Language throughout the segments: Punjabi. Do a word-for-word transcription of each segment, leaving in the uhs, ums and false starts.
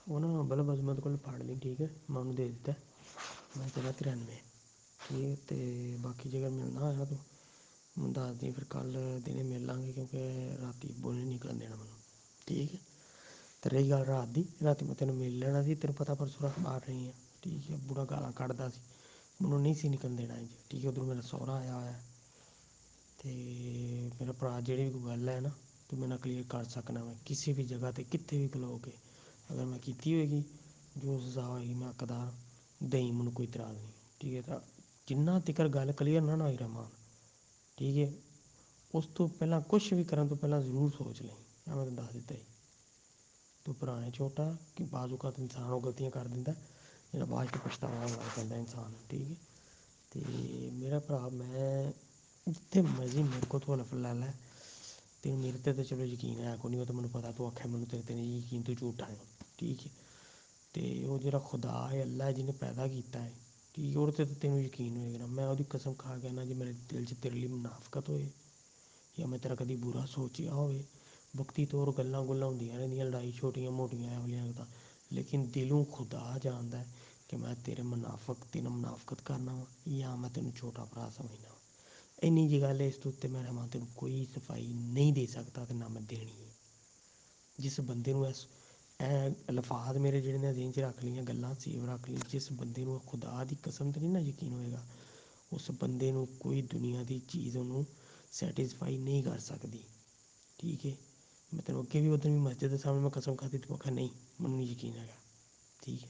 ਉਹ ਨਾ ਬਲਬ ਬਸ ਮੈਂ ਉਹਦੇ ਕੋਲ ਫੜ ਲਈ, ਠੀਕ ਹੈ, ਮੈਂ ਉਹਨੂੰ ਦੇ ਦਿੱਤਾ, ਮੈਂ ਤੇਰਾ ਤਰਾਨਵੇਂ, ਠੀਕ ਹੈ। ਅਤੇ ਬਾਕੀ ਜੇਕਰ ਮਿਲਣਾ ਹੋਇਆ ਤੂੰ ਮੈਨੂੰ ਦੱਸ ਦੀ, ਫਿਰ ਕੱਲ੍ਹ ਦਿਨੇ ਮਿਲ ਲਾਂਗੇ, ਕਿਉਂਕਿ ਰਾਤੀ ਬੁੱਲ ਨਹੀਂ ਨਿਕਲਣ ਦੇਣਾ ਮੈਨੂੰ, ਠੀਕ ਹੈ। ਅਤੇ ਰਹੀ ਗੱਲ ਰਾਤ ਦੀ, ਰਾਤੀ ਮੈਂ ਤੈਨੂੰ ਮਿਲ ਲੈਣਾ ਸੀ, ਤੈਨੂੰ ਪਤਾ ਪਰਸੋਂ ਰਾਤ ਬਾਹਰ ਰਹੀ ਹਾਂ, ਠੀਕ ਹੈ, ਬੁਰਾ ਗਾਲਾਂ ਕੱਢਦਾ ਸੀ, ਮੈਨੂੰ ਨਹੀਂ ਸੀ ਨਿਕਲਣ ਦੇਣਾ ਇੰਝ, ਠੀਕ ਹੈ। ਉੱਧਰੋਂ ਮੇਰਾ ਸਹੁਰਾ ਆਇਆ ਹੋਇਆ, ਅਤੇ ਮੇਰਾ ਭਰਾ ਜਿਹੜੀ ਵੀ ਕੋਈ ਗੱਲ ਹੈ ਨਾ, ਤੂੰ ਮੇਰੇ ਨਾਲ ਕਲੀਅਰ ਕਰ ਸਕਣਾ, ਮੈਂ ਕਿਸੇ ਵੀ ਜਗ੍ਹਾ 'ਤੇ ਕਿੱਥੇ ਵੀ ਖਲੋ ਕੇ, ਅਗਰ ਮੈਂ ਕੀਤੀ ਹੋਏਗੀ ਜੋ ਸਜ਼ਾ ਹੋਏਗੀ ਮੈਂ ਹੱਕਦਾਰ, ਦਈ, ਮੈਨੂੰ ਕੋਈ ਇਤਰਾਜ਼ ਨਹੀਂ, ਠੀਕ ਹੈ। ਤਾਂ ਜਿੰਨਾ ਤੀਕਰ ਗੱਲ ਕਲੀਅਰ ਨਾ ਨਾ ਹੋਈ ਰਮਾ, ਠੀਕ ਹੈ, ਉਸ ਤੋਂ ਪਹਿਲਾਂ ਕੁਛ ਵੀ ਕਰਨ ਤੋਂ ਪਹਿਲਾਂ ਜ਼ਰੂਰ ਸੋਚ ਲਈ, ਮੈਂ ਤੈਨੂੰ ਦੱਸ ਦਿੱਤਾ ਜੀ। ਤੂੰ ਭਰਾ ਹੈ ਛੋਟਾ, ਕਿ ਬਾਜ਼ੂ ਕਾ ਇਨਸਾਨ ਉਹ ਗਲਤੀਆਂ ਕਰ ਦਿੰਦਾ ਜਿਹੜਾ ਬਾਅਦ 'ਚ ਪਛਤਾਵਾ ਕਰ ਪੈਂਦਾ ਇਨਸਾਨ, ਠੀਕ ਹੈ। ਅਤੇ ਮੇਰਾ ਭਰਾ, ਮੈਂ ਜਿੱਥੇ ਮਰਜ਼ੀ ਮੇਰੇ ਕੋਲ ਤੂੰ ਹਲਫ ਲੈ ਲੈ, ਤੈਨੂੰ ਮੇਰੇ 'ਤੇ ਤਾਂ ਚਲੋ ਯਕੀਨ ਹੈ ਕੋਈ ਨਹੀਂ, ਉਹ ਤਾਂ ਮੈਨੂੰ ਪਤਾ ਤੂੰ ਆਖਿਆ ਮੈਨੂੰ ਤੇਰੇ 'ਤੇ ਨਹੀਂ ਯਕੀਨ, ਤੂੰ ਝੂਠਾ ਹੈ, ਠੀਕ ਹੈ। ਅਤੇ ਉਹ ਜਿਹੜਾ ਖੁਦਾ ਹੈ, ਅੱਲਾ ਜਿਹਨੇ ਪੈਦਾ ਕੀਤਾ ਹੈ, ਠੀਕ, ਉਹਦੇ 'ਤੇ ਤਾਂ ਤੈਨੂੰ ਯਕੀਨ ਹੋਏਗਾ ਨਾ, ਮੈਂ ਉਹਦੀ ਕਸਮ ਖਾ ਕੇ ਕਹਿੰਦਾ, ਜੇ ਮੇਰੇ ਦਿਲ 'ਚ ਤੇਰੇ ਲਈ ਮੁਨਾਫਕਤ ਹੋਏ, ਜਾਂ ਮੈਂ ਤੇਰਾ ਕਦੀ ਬੁਰਾ ਸੋਚਿਆ ਹੋਵੇ, ਵਕਤੀ ਤੌਰ ਗੱਲਾਂ ਗੁੱਲਾਂ ਹੁੰਦੀਆਂ ਰਹਿੰਦੀਆਂ, ਲੜਾਈ ਛੋਟੀਆਂ ਮੋਟੀਆਂ ਇਹੋ ਜਿਹੀਆਂ ਤਾਂ, ਲੇਕਿਨ ਦਿਲੋਂ ਖੁਦਾ ਜਾਣਦਾ ਕਿ ਮੈਂ ਤੇਰੇ ਮੁਨਾਫਕ ਤੈਨੂੰ ਮੁਨਾਫਕਤ ਕਰਨਾ ਵਾ, ਜਾਂ ਮੈਂ ਤੈਨੂੰ ਛੋਟਾ ਭਰਾ ਸਮਝਦਾ ਵਾ, ਇੰਨੀ ਜਿਹੀ ਗੱਲ ਹੈ। ਇਸ ਤੋਂ ਉੱਤੇ ਮੈਂ ਰਮਾ ਤੈਨੂੰ ਕੋਈ ਸਫਾਈ ਨਹੀਂ ਦੇ ਸਕਦਾ, ਅਤੇ ਨਾ ਮੈਂ ਦੇਣੀ ਹੈ। ਜਿਸ ਬੰਦੇ ਨੂੰ ਇਸ ਇਹ ਅਲਫਾਜ਼ ਮੇਰੇ ਜਿਹੜੇ ਨੇ ਦਿਨ 'ਚ ਰੱਖ ਲਈਆਂ, ਗੱਲਾਂ ਸੇਵ ਰੱਖ ਲਈ, ਜਿਸ ਬੰਦੇ ਨੂੰ ਖੁਦਾ ਦੀ ਕਸਮ 'ਤੇ ਨਹੀਂ ਨਾ ਯਕੀਨ ਹੋਏਗਾ, ਉਸ ਬੰਦੇ ਨੂੰ ਕੋਈ ਦੁਨੀਆ ਦੀ ਚੀਜ਼ ਉਹਨੂੰ ਸੈਟਿਸਫਾਈ ਨਹੀਂ ਕਰ ਸਕਦੀ, ਠੀਕ ਹੈ। ਮੈਂ ਤੈਨੂੰ ਅੱਗੇ ਵੀ ਉੱਦਣ ਵੀ ਮਸਜਿਦ ਦੇ ਸਾਹਮਣੇ ਮੈਂ ਕਸਮ ਖਾਧੀ, ਤੂੰ ਆਖਿਆ ਨਹੀਂ ਮੈਨੂੰ ਨਹੀਂ ਯਕੀਨ ਹੈਗਾ, ਠੀਕ ਹੈ।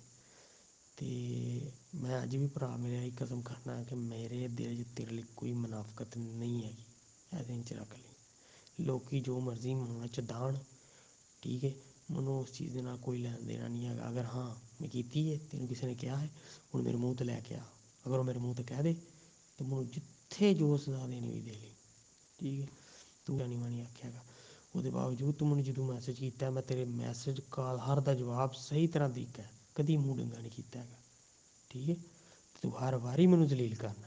ਅਤੇ ਮੈਂ ਅੱਜ ਵੀ ਭਰਾ ਮੇਰੇ ਇਹੀ ਕਸਮ ਖਾਨਾ ਕਿ ਮੇਰੇ ਦਿਲ 'ਚ ਤੇਰੇ ਲਈ ਕੋਈ ਮੁਨਾਫਕਤ ਨਹੀਂ ਹੈਗੀ, ਇਹ ਦਿਨ 'ਚ ਰੱਖ ਲਈ। ਲੋਕ ਜੋ ਮਰਜ਼ੀ ਮੂੰਹ 'ਚ ਦਾਣ, ਠੀਕ ਹੈ, ਮੈਨੂੰ ਉਸ ਚੀਜ਼ ਦੇ ਨਾਲ ਕੋਈ ਲੈਣਾ ਦੇਣਾ ਨਹੀਂ ਹੈਗਾ। ਅਗਰ ਹਾਂ ਮੈਂ ਕੀਤੀ ਹੈ, ਤੈਨੂੰ ਕਿਸੇ ਨੇ ਕਿਹਾ ਹੈ, ਹੁਣ ਮੇਰੇ ਮੂੰਹ 'ਤੇ ਲੈ ਕੇ ਆ, ਅਗਰ ਉਹ ਮੇਰੇ ਮੂੰਹ 'ਤੇ ਕਹਿ ਦੇ ਤਾਂ ਮੈਨੂੰ ਜਿੱਥੇ ਜੋ ਸਜ਼ਾ ਦੇਣੀ ਹੋਈ ਦੇ ਲਈ, ਠੀਕ ਹੈ। ਤੂੰ ਜਾਣੀ ਮੈਂ ਨਹੀਂ ਆਖਿਆ ਹੈਗਾ, ਉਹਦੇ ਬਾਵਜੂਦ ਤੂੰ ਮੈਨੂੰ ਜਦੋਂ ਮੈਸੇਜ ਕੀਤਾ, ਮੈਂ ਤੇਰੇ ਮੈਸੇਜ ਕਾਲ ਹਰ ਦਾ ਜਵਾਬ ਸਹੀ ਤਰ੍ਹਾਂ ਦਿੱਤਾ, ਕਦੀ ਮੂੰਹ ਡੰਗਾ ਨਹੀਂ ਕੀਤਾ ਹੈਗਾ, ਠੀਕ ਹੈ। ਤੂੰ ਹਰ ਵਾਰੀ ਮੈਨੂੰ ਜਲੀਲ ਕਰਨਾ,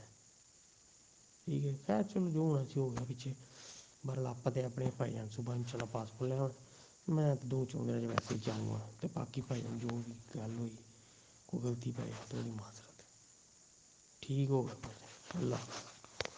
ਠੀਕ ਹੈ। ਖੈਰ ਚਲੋ ਜੋ ਹੋਣਾ ਸੀ ਹੋ ਗਿਆ ਪਿੱਛੇ, ਬਹਰਹਾਲ ਆਪਾਂ ਤਾਂ ਆਪਣੇ ਭਾਈਜਾਨ ਸੁਭਾ ਇੰਸ਼ਾਅੱਲਾ ਪਾਸਪੋਰਟ ਲੈ ਆਉਣਾ, ਮੈਂ ਤਾਂ ਦੋ ਚੌਂ ਦਿਨਾਂ 'ਚ ਵੈਸੇ ਹੀ ਜਾਊਂਗਾ, ਅਤੇ ਬਾਕੀ ਭਾਈਜਾਨ ਜੋ ਵੀ ਗੱਲ ਹੋਈ, ਕੋਈ ਗਲਤੀ ਪੈ ਜਾਵੇ ਤਾਂ ਉਹਦੀ ਮਾਜ਼ਰਤ, ਠੀਕ ਹੋ ਗਿਆ, ਅੱਲਾ